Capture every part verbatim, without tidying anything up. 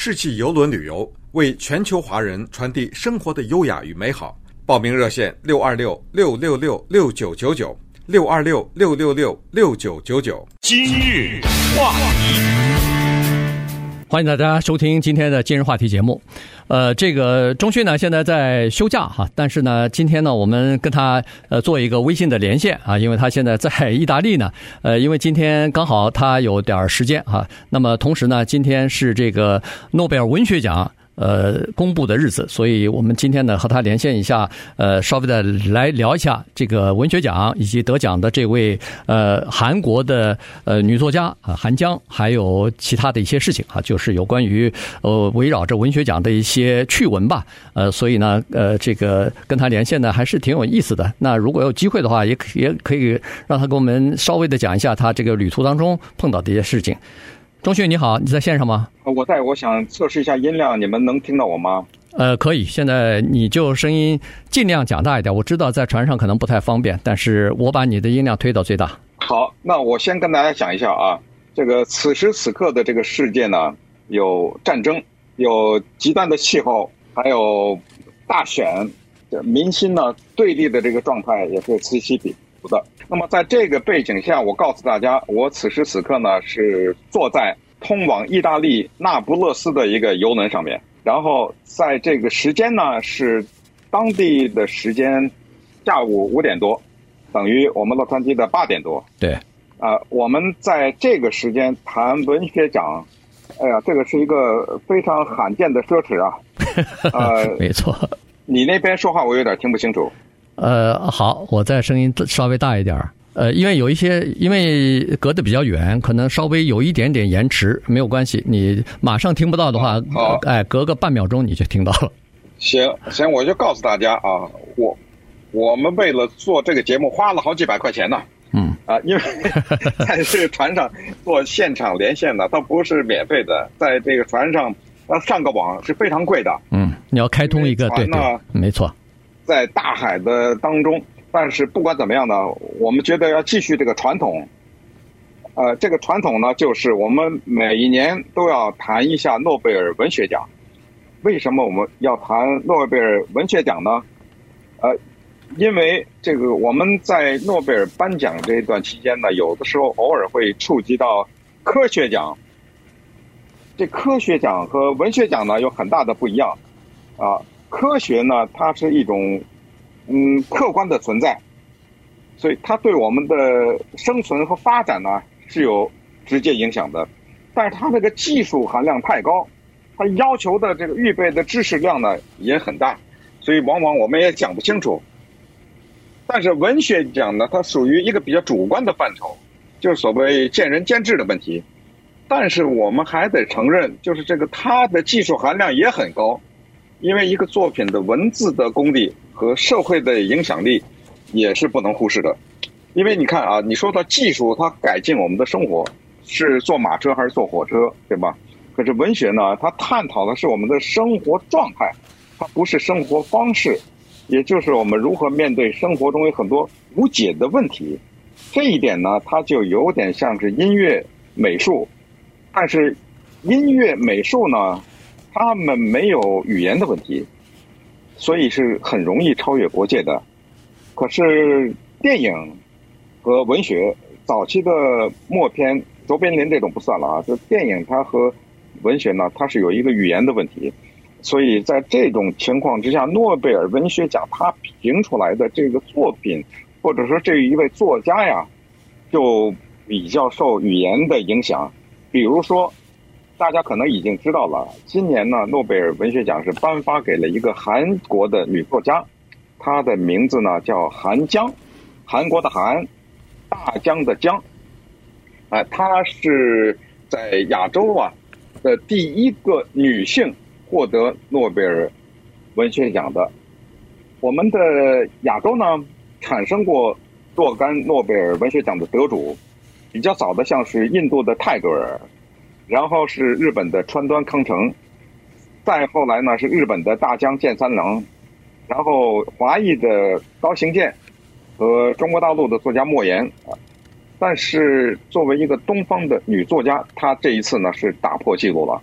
世纪邮轮旅游，为全球华人传递生活的优雅与美好。报名热线六二六六六六六九九九六二六六六六六九九九。 今日话题， 欢迎大家收听今天的今日话题节目。呃，这个钟迅呢现在在休假哈，但是呢，今天呢我们跟他呃做一个微信的连线啊，因为他现在在意大利呢，呃，因为今天刚好他有点时间哈。那么同时呢，今天是这个诺贝尔文学奖呃公布的日子，所以我们今天呢和他连线一下，呃，稍微的来聊一下这个文学奖以及得奖的这位呃韩国的呃女作家啊韩江，还有其他的一些事情啊，就是有关于呃围绕着文学奖的一些趣闻吧，呃，所以呢呃这个跟他连线呢还是挺有意思的。那如果有机会的话，也也可以让他给我们稍微的讲一下他这个旅途当中碰到的一些事情。钟迅你好，你在线上吗？ 我在，我想测试一下音量，你们能听到我吗？ 呃，可以，现在你就声音尽量讲大一点。我知道在船上可能不太方便，但是我把你的音量推到最大。 好，那我先跟大家讲一下啊，这个此时此刻的这个世界呢，有战争，有极端的气候，还有大选，民心呢对立的这个状态也是此起彼伏的。那么在这个背景下，我告诉大家，我此时此刻呢是坐在通往意大利那不勒斯的一个邮轮上面，然后在这个时间呢是当地的时间下午五点多，等于我们洛杉矶的八点多。 对， 啊、呃，我们在这个时间谈文学奖，哎呀，这个是一个非常罕见的奢侈啊。呃， 没错。 你那边说话我有点听不清楚。 呃，好，我再声音稍微大一点。呃，因为有一些，因为隔得比较远，可能稍微有一点点延迟，没有关系。你马上听不到的话， 好， 哎，隔个半秒钟你就听到了。 行行，我就告诉大家啊，我我们为了做这个节目花了好几百块钱呢。 嗯啊，因为在这个船上做现场连线呢，它不是免费的，在这个船上要上个网是非常贵的。 嗯，你要开通一个，对对，没错， 在大海的当中。但是不管怎么样呢，我们觉得要继续这个传统。呃，这个传统呢，就是我们每一年都要谈一下诺贝尔文学奖。为什么我们要谈诺贝尔文学奖呢？呃，因为这个我们在诺贝尔颁奖这一段期间呢，有的时候偶尔会触及到科学奖。这科学奖和文学奖呢有很大的不一样啊。科学呢，它是一种嗯，客观的存在，所以它对我们的生存和发展呢是有直接影响的。但是它这个技术含量太高，它要求的这个预备的知识量呢也很大，所以往往我们也讲不清楚。但是文学奖呢，它属于一个比较主观的范畴，就是所谓见仁见智的问题。但是我们还得承认，就是这个它的技术含量也很高，因为一个作品的文字的功力和社会的影响力也是不能忽视的。因为你看啊，你说到技术它改进我们的生活，是坐马车还是坐火车，对吧？可是文学呢，它探讨的是我们的生活状态，它不是生活方式，也就是我们如何面对生活中有很多无解的问题。这一点呢，它就有点像是音乐美术，但是音乐美术呢，他们没有语言的问题，所以是很容易超越国界的。可是电影和文学早期的默片，卓别林这种不算了啊，就电影它和文学呢，它是有一个语言的问题。所以在这种情况之下，诺贝尔文学奖它评出来的这个作品，或者说这一位作家呀，就比较受语言的影响。比如说大家可能已经知道了，今年呢，诺贝尔文学奖是颁发给了一个韩国的女作家，她的名字呢叫韩江，韩国的韩，大江的江，啊、呃，她是在亚洲啊的第一个女性获得诺贝尔文学奖的。我们的亚洲呢，产生过若干诺贝尔文学奖的得主，比较早的像是印度的泰戈尔。然后是日本的川端康成，再后来呢是日本的大江健三郎，然后华裔的高行健和中国大陆的作家莫言。但是作为一个东方的女作家，她这一次呢是打破记录了。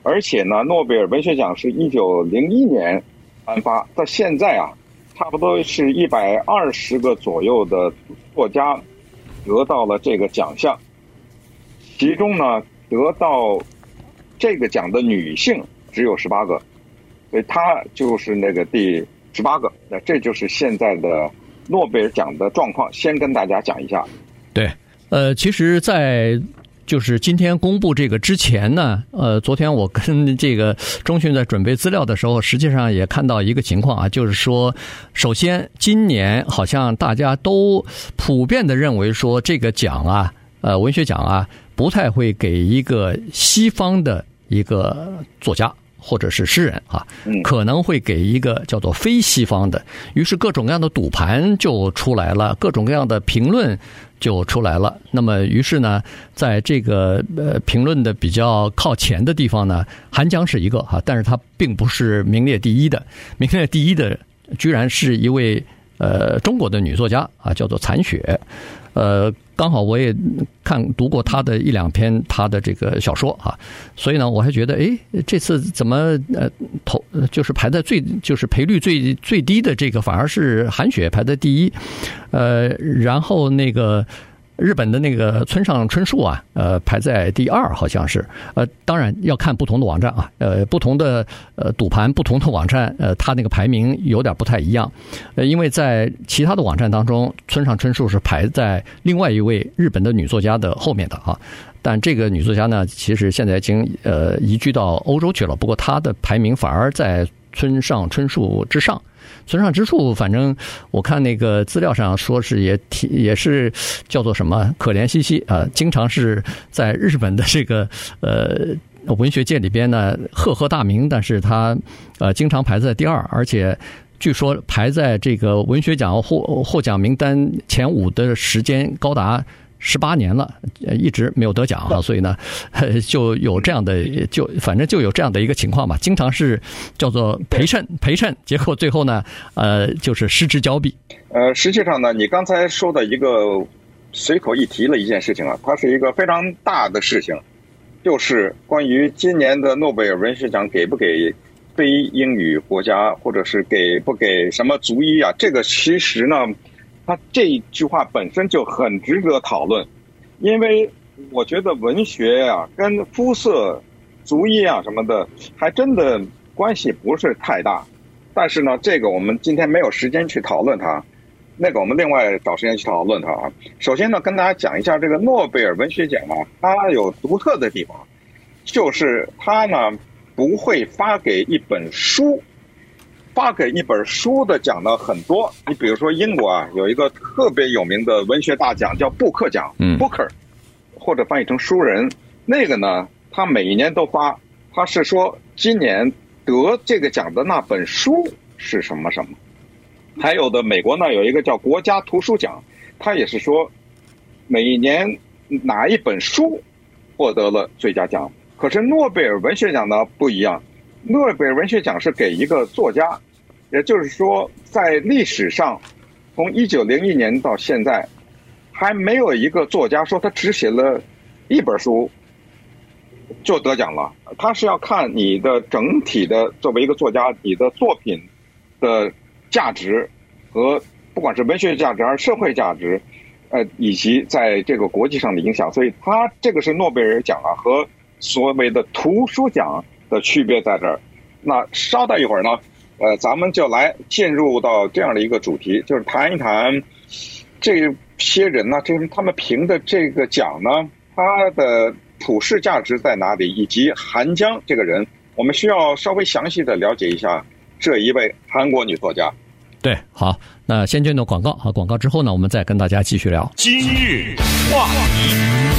而且呢，诺贝尔文学奖是一九零一年颁发，到现在啊，差不多是一百二十个左右的作家得到了这个奖项，其中呢，得到这个奖的女性只有十八个，所以她就是那个第十八个。那这就是现在的诺贝尔奖的状况，先跟大家讲一下。 对，呃，其实，在就是今天公布这个之前呢，呃，昨天我跟这个中讯在准备资料的时候，实际上也看到一个情况啊，就是说，首先今年好像大家都普遍的认为说这个奖啊，呃，文学奖啊，不太会给一个西方的一个作家或者是诗人啊，可能会给一个叫做非西方的，于是各种各样的赌盘就出来了，各种各样的评论就出来了。那么于是呢，在这个呃评论的比较靠前的地方呢，韩江是一个哈，但是他并不是名列第一的，名列第一的居然是一位呃中国的女作家啊，叫做残雪。呃，刚好我也看读过他的一两篇他的这个小说啊，所以呢，我还觉得，哎，这次怎么呃头就是排在最就是赔率最最低的这个反而是韩雪排在第一，呃，然后那个日本的那个村上春树啊，呃，排在第二，好像是。呃，当然要看不同的网站啊，呃，不同的呃赌盘，不同的网站，呃，它那个排名有点不太一样。呃，因为在其他的网站当中，村上春树是排在另外一位日本的女作家的后面的啊。但这个女作家呢，其实现在已经呃移居到欧洲去了，不过她的排名反而在村上春树之上。村上春树，反正我看那个资料上说是也提也是叫做什么可怜兮兮啊，经常是在日本的这个呃文学界里边呢赫赫大名，但是他呃经常排在第二，而且据说排在这个文学奖获获奖名单前五的时间高达十八年了，一直没有得奖啊，所以呢，就有这样的，就反正就有这样的一个情况吧，经常是叫做陪衬陪衬，结果最后呢，呃，就是失之交臂。 呃，实际上呢，你刚才说的一个随口一提了一件事情啊，它是一个非常大的事情，就是关于今年的诺贝尔文学奖给不给非英语国家，或者是给不给什么族裔啊，这个其实呢。他这句话本身就很值得讨论，因为我觉得文学啊跟肤色、族裔啊什么的还真的关系不是太大。但是呢，这个我们今天没有时间去讨论它，那个我们另外找时间去讨论它啊。首先呢，跟大家讲一下这个诺贝尔文学奖啊，它有独特的地方，就是它呢不会发给一本书。发给一本书的奖呢很多，你比如说英国啊有一个特别有名的文学大奖叫布克奖，嗯 ，Booker， 或者翻译成书人，那个呢他每一年都发，他是说今年得这个奖的那本书是什么什么。还有的美国呢有一个叫国家图书奖，他也是说每一年哪一本书获得了最佳奖。可是诺贝尔文学奖呢不一样。诺贝尔文学奖是给一个作家，也就是说在历史上从一九零一年到现在还没有一个作家说他只写了一本书就得奖了，他是要看你的整体的作为一个作家你的作品的价值和不管是文学价值还是社会价值呃，以及在这个国际上的影响，所以他这个是诺贝尔奖啊和所谓的图书奖的区别在这儿。那稍待一会儿呢，呃，咱们就来进入到这样的一个主题，就是谈一谈这些人呢，这他们评的这个奖呢，它的普世价值在哪里，以及韩江这个人，我们需要稍微详细的了解一下这一位韩国女作家。 对，好，那先进入广告啊，广告之后呢，我们再跟大家继续聊今日话题。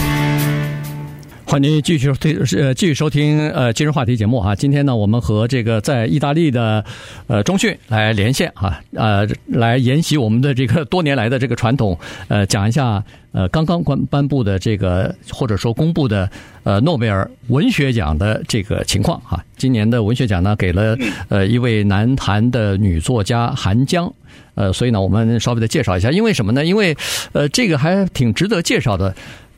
欢迎您继续呃继续收听呃今日话题节目啊。今天呢，我们和这个在意大利的呃中讯来连线啊，呃来沿袭我们的这个多年来的这个传统，呃讲一下呃刚刚颁颁布的这个或者说公布的呃诺贝尔文学奖的这个情况啊。今年的文学奖呢，给了呃一位南韩的女作家韩江。呃，所以呢，我们稍微的介绍一下，因为什么呢？因为呃，这个还挺值得介绍的。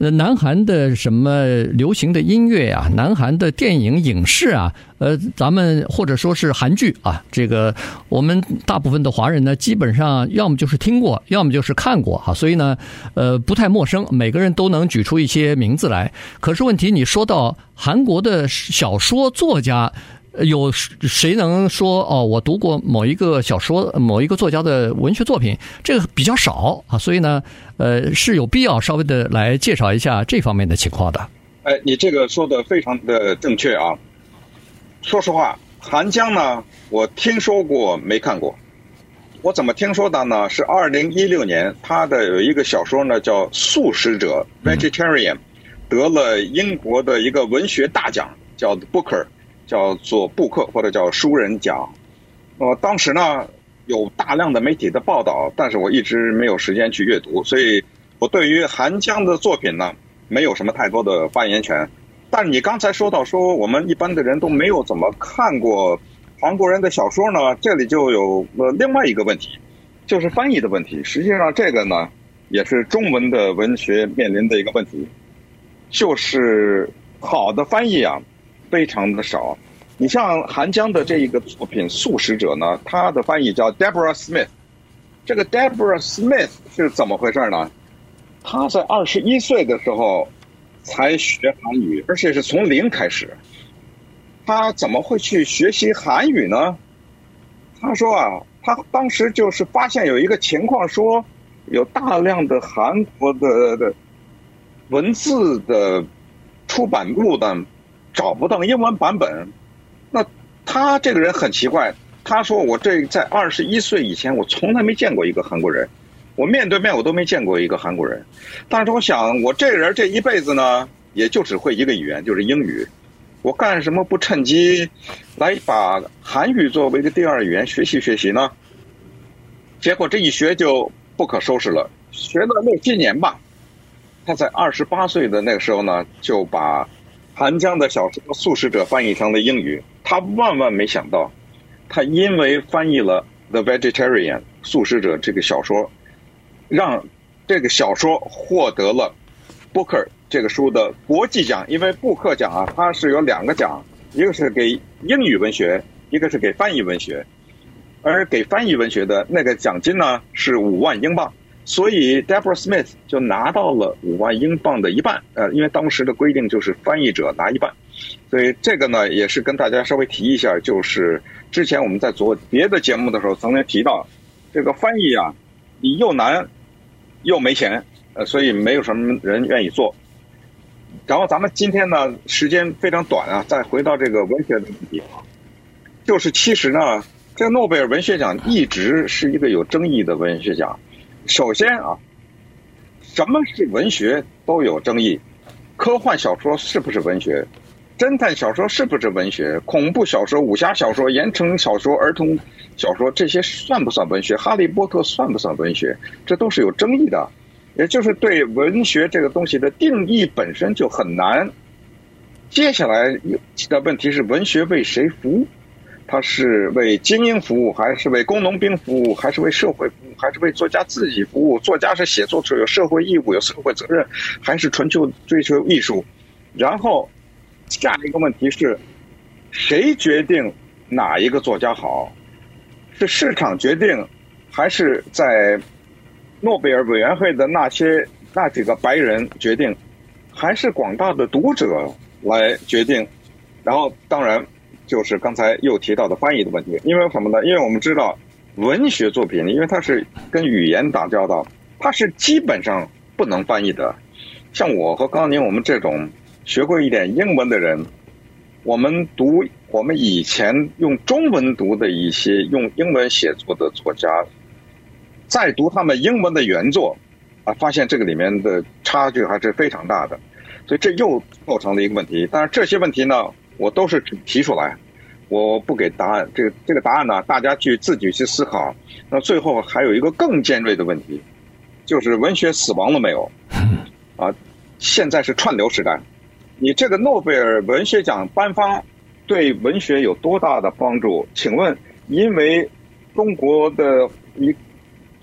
呃，南韩的什么流行的音乐啊，南韩的电影影视啊，呃，咱们或者说是韩剧啊，这个我们大部分的华人呢，基本上要么就是听过，要么就是看过哈，所以呢，呃，不太陌生，每个人都能举出一些名字来。可是问题，你说到韩国的小说作家，有谁能说哦？我读过某一个小说、某一个作家的文学作品，这个比较少啊，所以呢，呃，是有必要稍微的来介绍一下这方面的情况的。 哎，你这个说的非常的正确啊。说实话，韩江呢，我听说过没看过。我怎么听说的呢？是二零一六年他的有一个小说呢，叫《素食者》 （Vegetarian），、嗯、得了英国的一个文学大奖，叫 Booker。叫做布克或者叫书人奖，呃，当时呢有大量的媒体的报道，但是我一直没有时间去阅读，所以我对于韩江的作品呢没有什么太多的发言权。但你刚才说到说我们一般的人都没有怎么看过韩国人的小说呢，这里就有呃另外一个问题，就是翻译的问题。实际上这个呢也是中文的文学面临的一个问题，就是好的翻译啊非常的少。你像韩江的这一个作品《素食者》呢，他的翻译叫 Deborah Smith。这个 Deborah Smith 是怎么回事呢？他在二十一岁的时候才学韩语，而且是从零开始。他怎么会去学习韩语呢？他说啊，他当时就是发现有一个情况，说有大量的韩国的的文字的出版物的找不到英文版本。那他这个人很奇怪，他说我这在二十一岁以前我从来没见过一个韩国人，我面对面我都没见过一个韩国人。但是我想我这个人这一辈子呢也就只会一个语言，就是英语，我干什么不趁机来把韩语作为一个第二语言学习学习呢？结果这一学就不可收拾了，学了六七年吧。他在二十八岁的那个时候呢就把韩江的小说《素食者》翻译成了英语。他万万没想到，他因为翻译了《The Vegetarian》素食者这个小说，让这个小说获得了 Booker 这个书的国际奖。因为布克奖啊，它是有两个奖，一个是给英语文学，一个是给翻译文学。而给翻译文学的那个奖金呢是五万英镑，所以 Deborah Smith 就拿到了五万英镑的一半。呃，因为当时的规定就是翻译者拿一半。所以这个呢也是跟大家稍微提一下，就是之前我们在做别的节目的时候曾经提到，这个翻译啊你又难又没钱，呃，所以没有什么人愿意做。然后咱们今天呢时间非常短啊，再回到这个文学的问题，就是其实呢这个诺贝尔文学奖一直是一个有争议的文学奖。首先啊，什么是文学都有争议，科幻小说是不是文学？侦探小说是不是文学？恐怖小说、武侠小说、言情小说、儿童小说，这些算不算文学？哈利波特算不算文学？这都是有争议的。也就是对文学这个东西的定义本身就很难。接下来的问题是，文学为谁服务？它是为精英服务，还是为工农兵服务，还是为社会服务，还是为作家自己服务？作家是写作者，有社会义务，有社会责任，还是纯粹追求艺术？然后下一个问题是，谁决定哪一个作家好？是市场决定，还是在诺贝尔委员会的那些那几个白人决定，还是广大的读者来决定？然后当然就是刚才又提到的翻译的问题。因为什么呢？因为我们知道文学作品，因为它是跟语言打交道，它是基本上不能翻译的。像我和高宁我们这种学过一点英文的人，我们读我们以前用中文读的一些用英文写作的作家，再读他们英文的原作啊，发现这个里面的差距还是非常大的。所以这又构成了一个问题。当然这些问题呢我都是提出来，我不给答案，这个这个答案呢大家去自己去思考。那最后还有一个更尖锐的问题，就是文学死亡了没有啊？现在是串流时代，你这个诺贝尔文学奖颁发对文学有多大的帮助？请问因为中国的一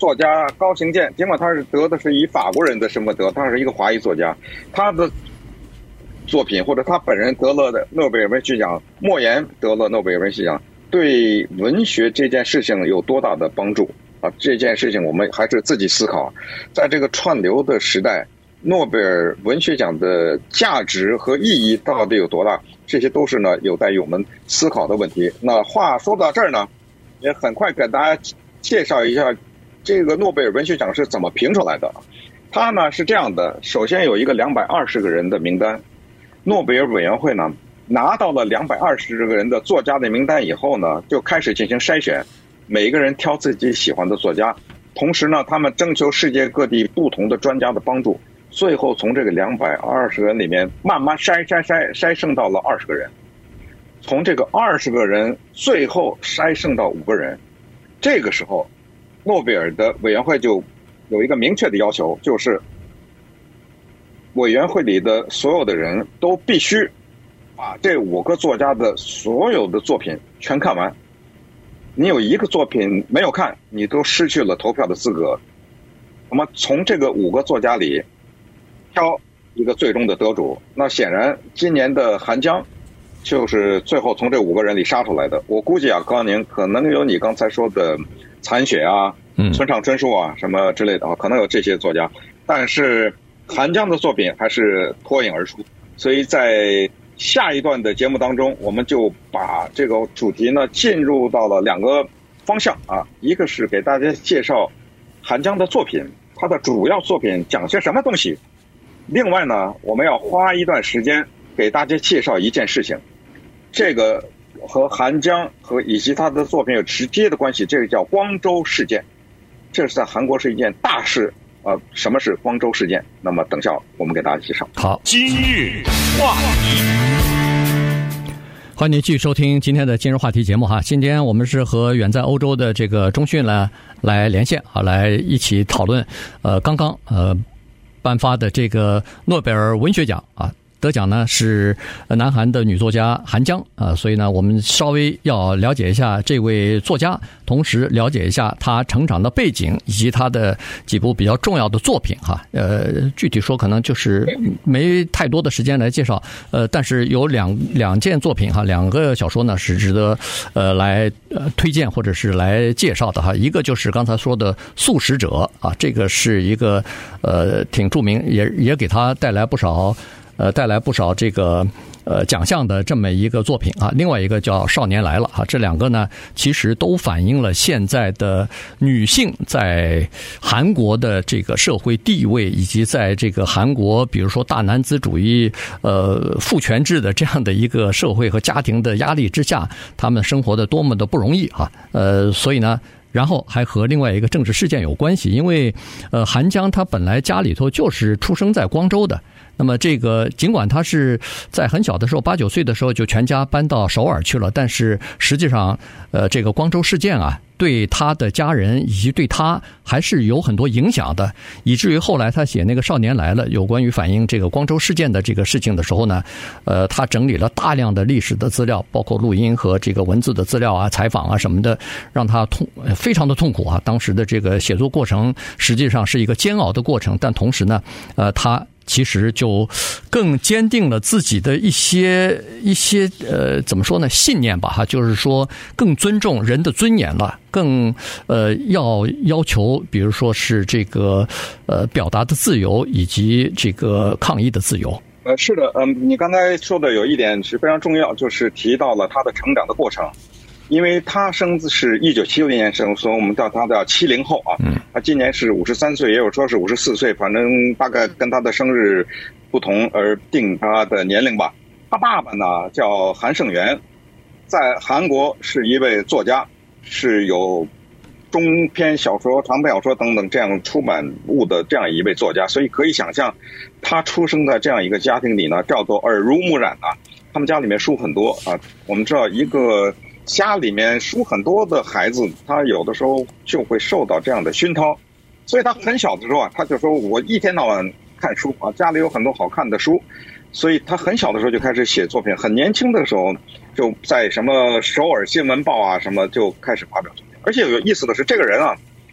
作家高行健，尽管他是得的是以法国人的身份得，他是一个华裔作家，他的作品或者他本人得了的诺贝尔文学奖，莫言得了诺贝尔文学奖，对文学这件事情有多大的帮助啊？这件事情我们还是自己思考。在这个串流的时代，诺贝尔文学奖的价值和意义到底有多大？这些都是呢有待于我们思考的问题。那话说到这儿呢，也很快给大家介绍一下这个诺贝尔文学奖是怎么评出来的。它呢是这样的，首先有一个两百二十个人的名单，诺贝尔委员会呢拿到了两百二十个人的作家的名单以后呢，就开始进行筛选，每一个人挑自己喜欢的作家，同时呢他们征求世界各地不同的专家的帮助，最后从这个两百二十个人里面慢慢筛筛筛筛剩到了二十个人，从这个二十个人最后筛剩到五个人。这个时候诺贝尔的委员会就有一个明确的要求，就是委员会里的所有的人都必须把这五个作家的所有的作品全看完，你有一个作品没有看，你都失去了投票的资格。那么从这个五个作家里挑一个最终的得主，那显然今年的韩江就是最后从这五个人里杀出来的。我估计啊，高宁可能有你刚才说的残雪啊、村上春树啊什么之类的啊，可能有这些作家，但是韩江的作品还是脱颖而出。所以在下一段的节目当中，我们就把这个主题呢进入到了两个方向啊，一个是给大家介绍韩江的作品，他的主要作品讲些什么东西。另外呢，我们要花一段时间给大家介绍一件事情，这个和韩江和以及他的作品有直接的关系，这个叫光州事件，这是在韩国是一件大事。呃，什么是光州事件？那么等下我们给大家介绍。 好， 今日话题。 欢迎您继续收听今天的今日话题节目哈。今天我们是和远在欧洲的这个钟迅呢来连线啊，来一起讨论呃刚刚呃颁发的这个诺贝尔文学奖啊。得奖呢是南韩的女作家韩江啊，所以呢我们稍微要了解一下这位作家，同时了解一下她成长的背景以及她的几部比较重要的作品哈。呃，具体说可能就是没太多的时间来介绍，呃，但是有两两件作品哈，两个小说呢是值得呃来呃推荐或者是来介绍的哈。一个就是刚才说的《素食者》啊，这个是一个呃挺著名，也也给他带来不少。呃，带来不少这个呃奖项的这么一个作品啊。另外一个叫《少年来了》啊，这两个呢，其实都反映了现在的女性在韩国的这个社会地位，以及在这个韩国，比如说大男子主义、呃父权制的这样的一个社会和家庭的压力之下，他们生活的多么的不容易啊。呃，所以呢。然后还和另外一个政治事件有关系，因为呃韩江他本来家里头就是出生在光州的，那么这个尽管他是在很小的时候八九岁的时候就全家搬到首尔去了，但是实际上呃这个光州事件啊对他的家人以及对他还是有很多影响的，以至于后来他写那个《少年来了》有关于反映这个光州事件的这个事情的时候呢，呃，他整理了大量的历史的资料，包括录音和这个文字的资料啊、采访啊什么的，让他痛非常的痛苦啊。当时的这个写作过程实际上是一个煎熬的过程，但同时呢，呃，他。其实就更坚定了自己的一些一些呃怎么说呢信念吧哈，就是说更尊重人的尊严了，更呃要要求比如说是这个呃表达的自由以及这个抗议的自由。 呃，是的，嗯，你刚才说的有一点是非常重要，就是提到了他的成长的过程。因为他生是一九七六年生，所以我们叫他叫七零后啊。嗯，他今年是五十三岁，也有说是五十四岁，反正大概跟他的生日不同而定他的年龄吧。他爸爸呢叫韩胜元，在韩国是一位作家，是有中篇小说、长篇小说等等这样出版物的这样一位作家，所以可以想象，他出生在这样一个家庭里呢，叫做耳濡目染啊。他们家里面书很多啊，我们知道一个。家里面书很多的孩子，他有的时候就会受到这样的熏陶，所以他很小的时候啊，他就说我一天到晚看书啊，家里有很多好看的书，所以他很小的时候就开始写作品，很年轻的时候就在什么首尔新闻报啊什么就开始发表作品。而且有意思的是，这个人啊，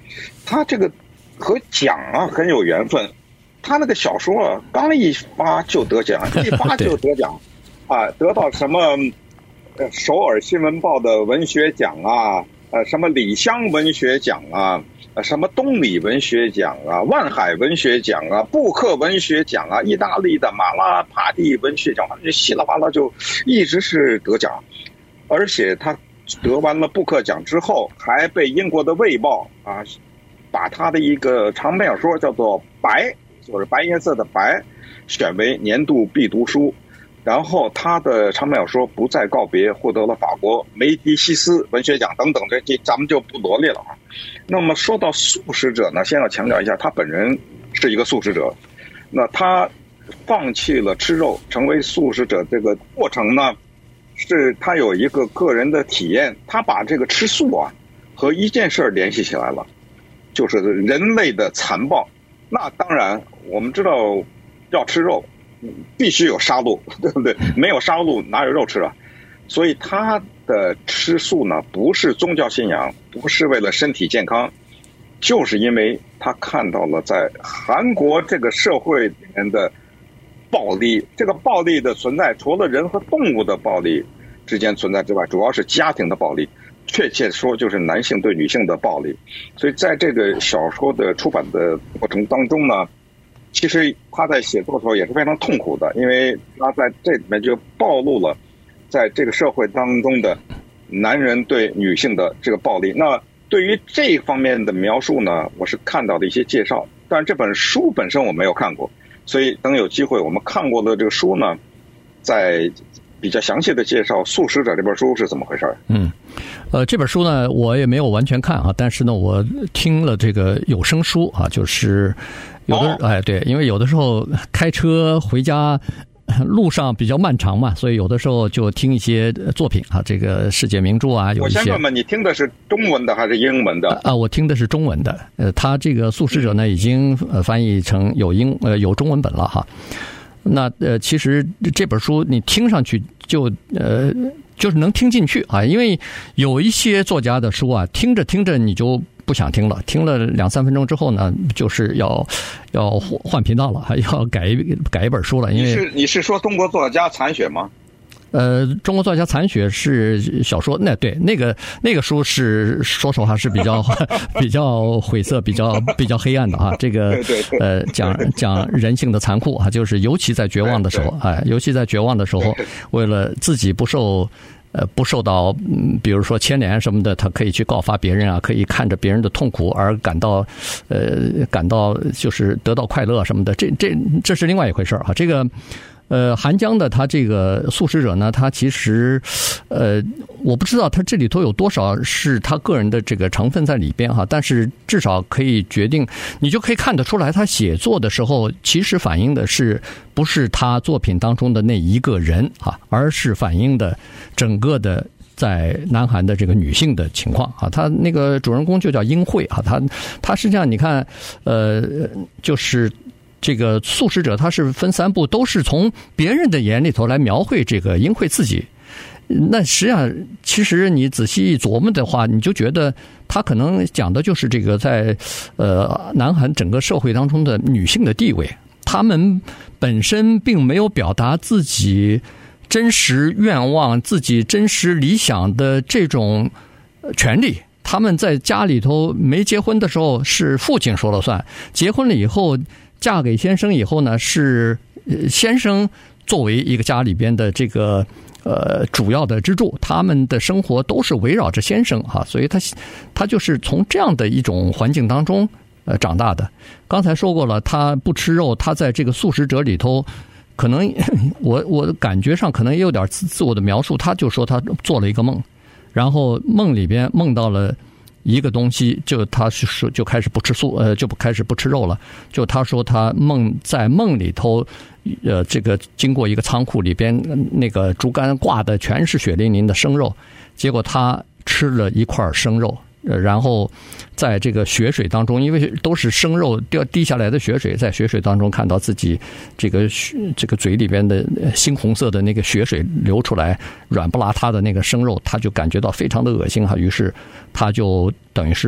他这个和奖啊很有缘分。他那个小说啊，刚一发就得奖，一发就得奖，啊，得到什么呃首尔新闻报的文学奖啊，呃什么李湘文学奖啊，呃什么东里文学奖啊，万海文学奖啊，布克文学奖啊，意大利的马拉帕蒂文学奖，就稀里哗啦就一直是得奖，而且他得完了布克奖之后，还被英国的《卫报》啊，把他的一个长篇小说叫做《白》。就是白颜色的白，选为年度必读书。然后他的长篇小说《不再告别》获得了法国梅迪西斯文学奖等等，这这咱们就不罗列了啊。那么说到素食者呢，先要强调一下，他本人是一个素食者。那他放弃了吃肉，成为素食者这个过程呢，是他有一个个人的体验，他把这个吃素啊和一件事联系起来了，就是人类的残暴。那当然，我们知道要吃肉，必须有杀戮，对不对？没有杀戮，哪有肉吃啊？所以他的吃素呢，不是宗教信仰，不是为了身体健康，就是因为他看到了在韩国这个社会里面的暴力，这个暴力的存在，除了人和动物的暴力之间存在之外，主要是家庭的暴力。确切说就是男性对女性的暴力，所以在这个小说的出版的过程当中呢，其实他在写作的时候也是非常痛苦的，因为他在这里面就暴露了在这个社会当中的男人对女性的这个暴力。那对于这方面的描述呢，我是看到的一些介绍，但是这本书本身我没有看过，所以等有机会我们看过的这个书呢，在比较详细的介绍《素食者》这本书是怎么回事。 嗯，呃，这本书呢，我也没有完全看啊，但是呢，我听了这个有声书啊，就是有的、哦、哎，对，因为有的时候开车回家路上比较漫长嘛，所以有的时候就听一些作品啊，这个世界名著啊，有一些。 我先问问你，听的是中文的还是英文的？ 啊，我听的是中文的。呃，他这个《素食者》呢，已经呃翻译成有英呃有中文本了哈。那呃，其实这本书你听上去就呃，就是能听进去啊，因为有一些作家的书啊，听着听着你就不想听了，听了两三分钟之后呢，就是要要换频道了，还要改改一本书了。因为你是你是说中国作家残雪吗？ 呃，中国作家残雪是小说，那对那个那个书是说实话是比较比较晦涩、比较比较黑暗的啊。这个呃，讲讲人性的残酷啊，就是尤其在绝望的时候，哎，尤其在绝望的时候，为了自己不受呃不受到嗯，比如说牵连什么的，他可以去告发别人啊，可以看着别人的痛苦而感到呃感到就是得到快乐什么的，这这这是另外一回事啊。这个。呃，韩江的他这个素食者呢，他其实，呃，我不知道他这里头有多少是他个人的这个成分在里边哈，但是至少可以决定，你就可以看得出来，他写作的时候其实反映的是不是他作品当中的那一个人啊，而是反映的整个的在南韩的这个女性的情况啊。他那个主人公就叫英惠啊，他他实际上你看，呃，就是。这个素食者他是分三部，都是从别人的眼里头来描绘这个英惠自己。那实际上，其实你仔细琢磨的话，你就觉得他可能讲的就是这个在呃南韩整个社会当中的女性的地位，她们本身并没有表达自己真实愿望、自己真实理想的这种权利。他们在家里头没结婚的时候是父亲说了算，结婚了以后。嫁给先生以后呢，是先生作为一个家里边的这个呃主要的支柱，他们的生活都是围绕着先生哈，所以他他就是从这样的一种环境当中呃长大的。刚才说过了，他不吃肉，他在这个素食者里头，可能我我感觉上可能也有点自自我的描述，他就说他做了一个梦，然后梦里边梦到了。一个东西，就他是就开始不吃素，呃，就不开始不吃肉了。就他说他梦在梦里头，呃，这个经过一个仓库里边，那个竹竿挂的全是血淋淋的生肉，结果他吃了一块生肉，呃，然后在这个血水当中，因为都是生肉掉滴下来的血水，在血水当中看到自己这个这个嘴里边的猩红色的那个血水流出来，软不拉塌的那个生肉，他就感觉到非常的恶心哈，于是他就等于是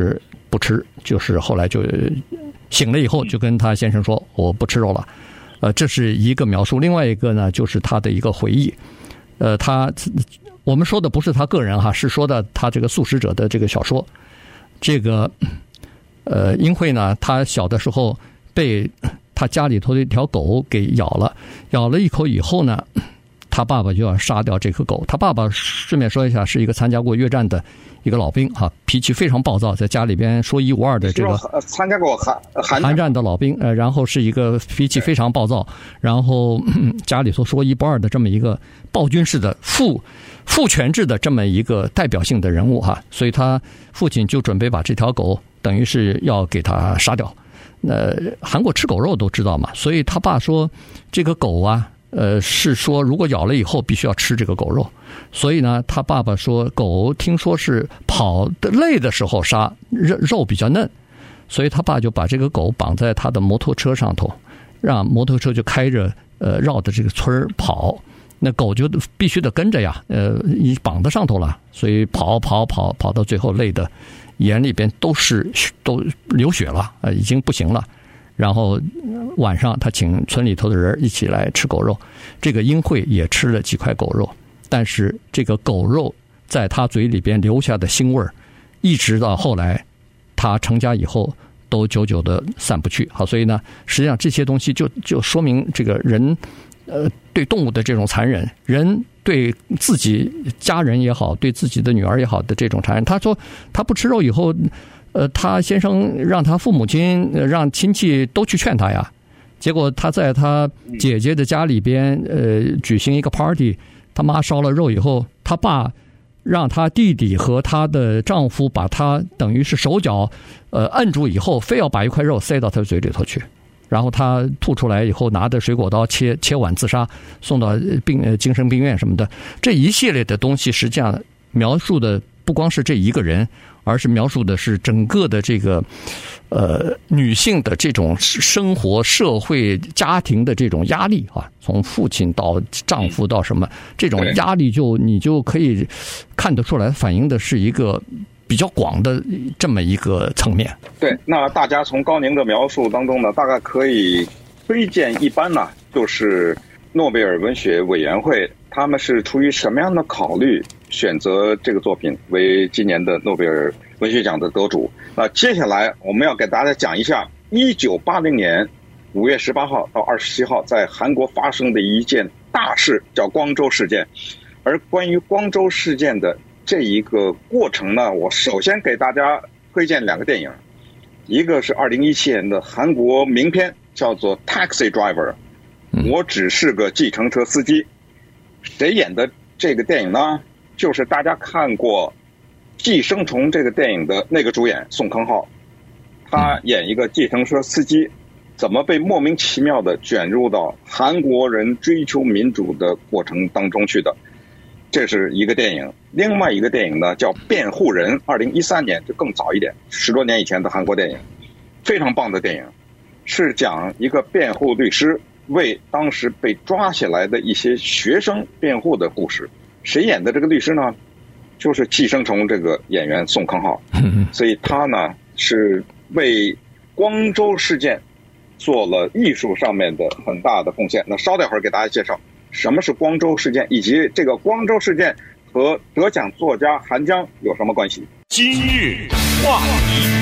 不吃，就是后来就醒了以后就跟他先生说我不吃肉了。呃，这是一个描述。另外一个呢，就是他的一个回忆。呃，他我们说的不是他个人哈，是说的他这个素食者的这个小说。这个呃，英惠呢，他小的时候被他家里头的一条狗给咬了，咬了一口以后呢，他爸爸就要杀掉这个狗。他爸爸顺便说一下，是一个参加过越战的一个老兵哈，脾气非常暴躁，在家里边说一无二的这个参加过韩韩韩战的老兵，呃，然后是一个脾气非常暴躁，然后家里头说一不二的这么一个暴君式的父父权制的这么一个代表性的人物哈，所以他父亲就准备把这条狗等于是要给他杀掉。呃，韩国吃狗肉都知道嘛，所以他爸说这个狗啊。呃，是说如果咬了以后必须要吃这个狗肉，所以呢，他爸爸说狗听说是跑的累的时候杀，肉肉比较嫩，所以他爸就把这个狗绑在他的摩托车上头，让摩托车就开着呃绕着这个村跑，那狗就必须得跟着呀，呃，你绑在上头了，所以跑跑跑跑到最后累的眼里边都是都流血了，呃，已经不行了。然后晚上他请村里头的人一起来吃狗肉，这个英惠也吃了几块狗肉，但是这个狗肉在他嘴里边留下的腥味儿，一直到后来他成家以后都久久的散不去。好，所以呢，实际上这些东西就就说明这个人呃对动物的这种残忍，人对自己家人也好，对自己的女儿也好的这种残忍。他说他不吃肉以后。呃，他先生让他父母亲、让亲戚都去劝他呀，结果他在他姐姐的家里边，呃，举行一个 party， 他妈烧了肉以后，他爸让他弟弟和他的丈夫把他等于是手脚，呃，摁住以后，非要把一块肉塞到他嘴里头去，然后他吐出来以后，拿着水果刀切切碗自杀，送到病呃精神病院什么的，这一系列的东西，实际上描述的不光是这一个人。而是描述的是整个的这个，呃，女性的这种生活、社会、家庭的这种压力啊，从父亲到丈夫到什么，这种压力就你就可以看得出来，反映的是一个比较广的这么一个层面。 对，那大家从高宁的描述当中呢，大概可以推荐一般呢，就是诺贝尔文学委员会他们是出于什么样的考虑？选择这个作品为今年的诺贝尔文学奖的得主。那接下来我们要给大家讲一下一九八零年五月十八号到二十七号在韩国发生的一件大事，叫光州事件。而关于光州事件的这一个过程呢，我首先给大家推荐两个电影，一个是二零一七年的韩国名片，叫做 Taxi Driver， 我只是个计程车司机。谁演的这个电影呢？就是大家看过《寄生虫》这个电影的那个主演宋康昊，他演一个计程车司机，怎么被莫名其妙的卷入到韩国人追求民主的过程当中去的，这是一个电影。另外一个电影呢叫《辩护人》，二零一三年就更早一点，十多年以前的韩国电影，非常棒的电影，是讲一个辩护律师为当时被抓起来的一些学生辩护的故事。谁演的这个律师呢？就是《寄生虫》这个演员宋康昊，所以他呢是为光州事件做了艺术上面的很大的贡献。那稍待会儿给大家介绍什么是光州事件，以及这个光州事件和得奖作家韩江有什么关系。 今日话题。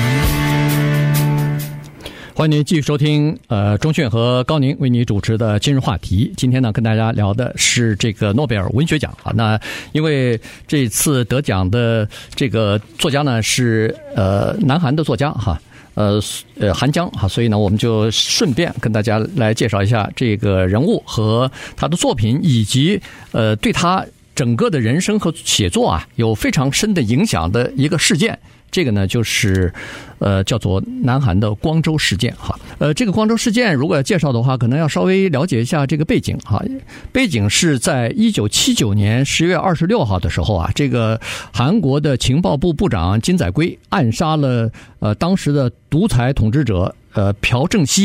欢迎您继续收听呃钟迅和高宁为你主持的今日话题。今天呢跟大家聊的是这个诺贝尔文学奖啊。那因为这次得奖的这个作家呢是呃南韩的作家哈，呃呃韩江哈，所以呢我们就顺便跟大家来介绍一下这个人物和他的作品，以及呃对他整个的人生和写作啊有非常深的影响的一个事件。这个呢就是呃叫做南韩的光州事件哈。呃这个光州事件如果要介绍的话，可能要稍微了解一下这个背景哈。背景是在一九七九年十月二十六号的时候啊，这个韩国的情报部部长金载圭暗杀了呃当时的独裁统治者呃朴正熙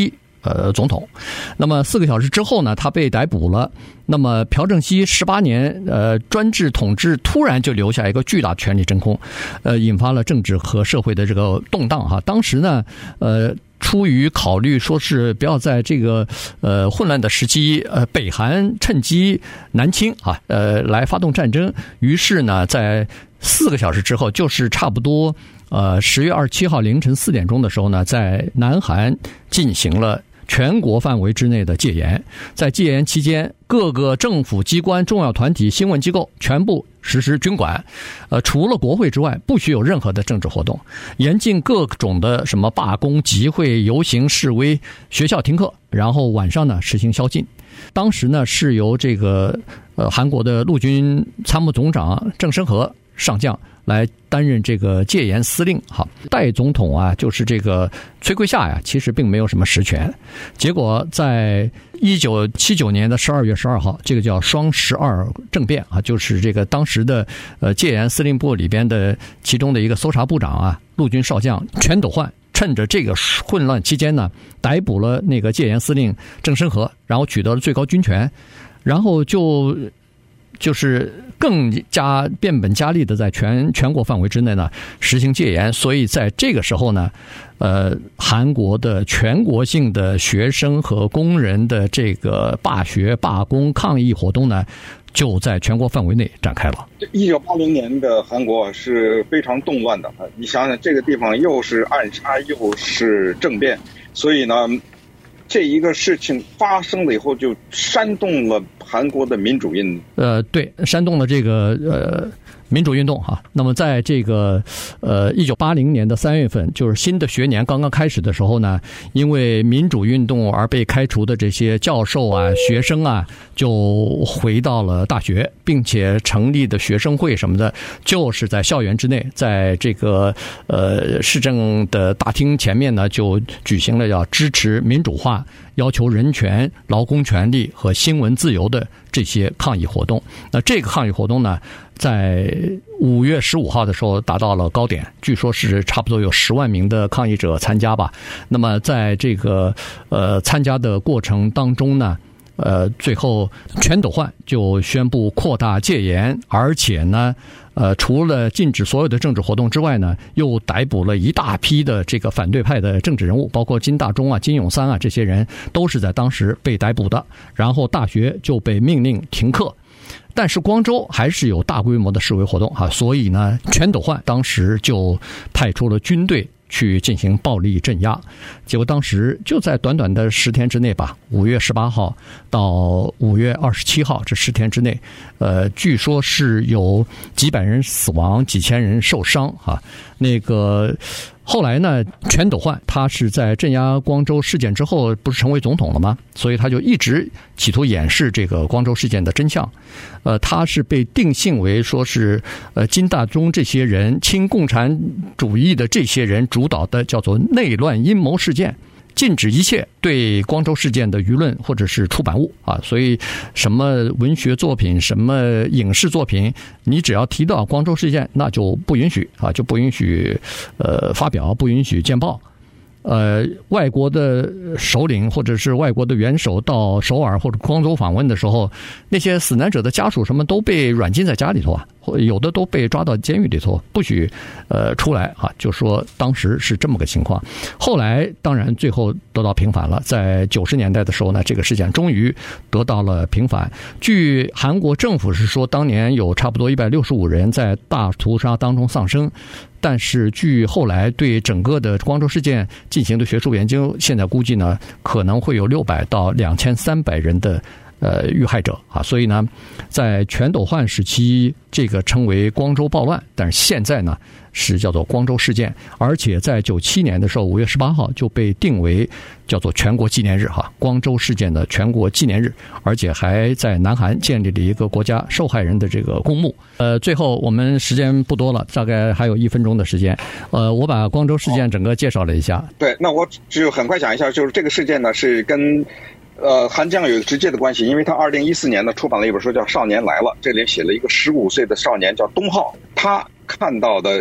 呃总统。那么四个小时之后呢，他被逮捕了。那么朴正熙十八年呃专制统治突然就留下一个巨大权力真空，呃引发了政治和社会的这个动荡哈。当时呢呃出于考虑说是不要在这个呃混乱的时期，呃北韩趁机南侵啊，呃来发动战争，于是呢在四个小时之后，就是差不多呃十月二十七号凌晨四点钟的时候呢，在南韩进行了全国范围之内的戒严。在戒严期间，各个政府机关、重要团体、新闻机构全部实施军管，呃，除了国会之外，不许有任何的政治活动，严禁各种的什么罢工、集会、游行、示威，学校停课，然后晚上呢实行宵禁。当时呢是由这个呃韩国的陆军参谋总长郑申和上将来担任这个戒严司令。好，代总统啊，就是这个崔圭夏呀，其实并没有什么实权。结果在一九七九年的十二月十二号，这个叫双十二政变啊，就是这个当时的呃戒严司令部里边的其中的一个搜查部长啊，陆军少将全斗焕，趁着这个混乱期间呢，逮捕了那个戒严司令郑申和，然后取得了最高军权，然后就。就是更加变本加厉的在全全国范围之内呢实行戒严，所以在这个时候呢，呃，韩国的全国性的学生和工人的这个罢学、罢工、抗议活动呢，就在全国范围内展开了。 一九八零年的韩国是非常动乱的，你想想这个地方又是暗杀又是政变，所以呢。这一个事情发生了以后，就煽动了韩国的民主运动。 呃，对，煽动了这个呃民主运动哈。那么在这个呃一九八零年的三月份，就是新的学年刚刚开始的时候呢，因为民主运动而被开除的这些教授啊、学生啊，就回到了大学，并且成立的学生会什么的，就是在校园之内，在这个呃市政的大厅前面呢，就举行了要支持民主化、要求人权、劳工权利和新闻自由的这些抗议活动。那这个抗议活动呢，在五月十五号的时候达到了高点，据说是差不多有十万名的抗议者参加吧。那么在这个呃参加的过程当中呢，呃，最后全斗焕就宣布扩大戒严，而且呢，呃，除了禁止所有的政治活动之外呢，又逮捕了一大批的这个反对派的政治人物，包括金大中啊、金泳三啊这些人，都是在当时被逮捕的。然后大学就被命令停课。但是光州还是有大规模的示威活动啊，所以呢，全斗焕当时就派出了军队去进行暴力镇压。结果当时就在短短的十天之内吧，五月十八号到五月二十七号这十天之内，呃，据说是有几百人死亡，几千人受伤啊。那个后来呢，全斗焕他是在镇压光州事件之后，不是成为总统了吗？所以他就一直企图掩饰这个光州事件的真相。呃，他是被定性为说是呃金大中这些人亲共产主义的这些人主导的叫做内乱阴谋事件。禁止一切对光州事件的舆论或者是出版物啊，所以什么文学作品、什么影视作品，你只要提到光州事件，那就不允许啊，就不允许呃发表，不允许见报。呃，外国的首领或者是外国的元首到首尔或者光州访问的时候，那些死难者的家属什么都被软禁在家里头啊，有的都被抓到监狱里头，不许呃出来啊。就说当时是这么个情况。后来当然最后得到平反了，在九十年代的时候呢，这个事件终于得到了平反。据韩国政府是说，当年有差不多一百六十五人在大屠杀当中丧生。但是据后来对整个的光州事件进行的学术研究，现在估计呢，可能会有六百到两千三百人的呃遇害者啊。所以呢，在全斗焕时期，这个称为光州暴乱，但是现在呢是叫做光州事件，而且在九七年的时候，五月十八号就被定为叫做全国纪念日哈，光州事件的全国纪念日，而且还在南韩建立了一个国家受害人的这个公墓。呃，最后我们时间不多了，大概还有一分钟的时间，呃，我把光州事件整个介绍了一下。 对，那我只很快讲一下，就是这个事件呢是跟呃韩江有直接的关系，因为他二零一四年呢出版了一本书叫《少年来了》，这里写了一个十五岁的少年叫东浩，他看到的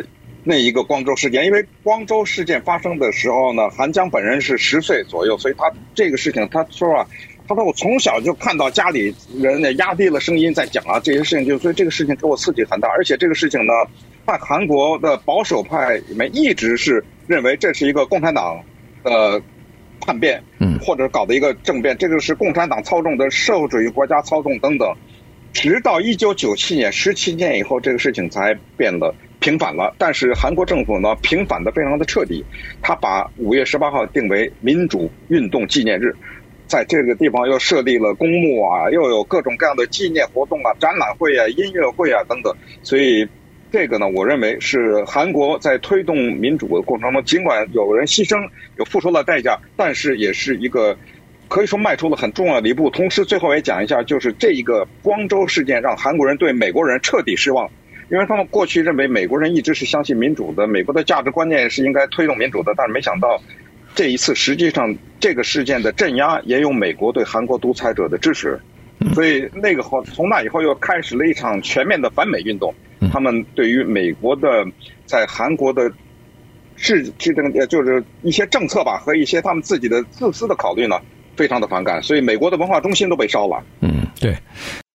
那一个光州事件，因为光州事件发生的时候呢，韩江本人是十岁左右，所以他这个事情他说啊，他说我从小就看到家里人呢压低了声音在讲啊这些事情，就所以这个事情给我刺激很大，而且这个事情呢，在韩国的保守派里面一直是认为这是一个共产党的叛变， 嗯， 或者搞的一个政变，这个是共产党操纵的社会主义国家操纵等等。直到一九九七年，十七年以后，这个事情才变得平反了。但是韩国政府呢，平反的非常的彻底，他把五月十八号定为民主运动纪念日，在这个地方又设立了公墓啊，又有各种各样的纪念活动啊、展览会啊、音乐会啊等等。所以这个呢，我认为是韩国在推动民主的过程中，尽管有人牺牲，有付出了代价，但是也是一个可以说迈出了很重要的一步。同时最后也讲一下，就是这一个光州事件让韩国人对美国人彻底失望，因为他们过去认为美国人一直是相信民主的，美国的价值观念是应该推动民主的，但是没想到这一次实际上这个事件的镇压也有美国对韩国独裁者的支持，所以那个后从那以后又开始了一场全面的反美运动，他们对于美国的在韩国的制制定就是一些政策吧和一些他们自己的自私的考虑呢非常的反感，所以美国的文化中心都被烧了。 嗯，对。